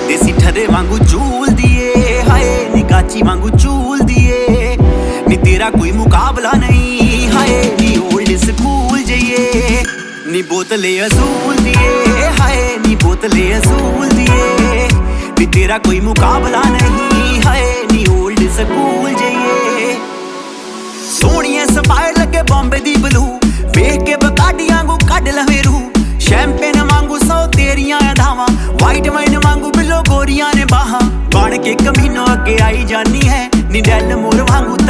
देसी ठरे वांगू झूल दिए, हाय नी गाची वांगू झूल दिए। नी तेरा कोई मुकाबला नहीं, हाय नी ओल्ड स्कूल जाइए। नी बोतले असूल दिए, हाय नी बोतले असूल दिए। नी तेरा कोई मुकाबला नहीं, हाय नी ओल्ड स्कूल जाइए। सोहणिए सफायर लगे बॉम्बे दी ब्लू, वेख के बकाडियां को कड लवे रू। शैंपेन वांगू 100 तेरियां अधावां, वाइट वाइन वांगू बिलो गोरियां ने बाहां। बन के कमीनों अगे आई जानी है नी डैल मोर वांगू।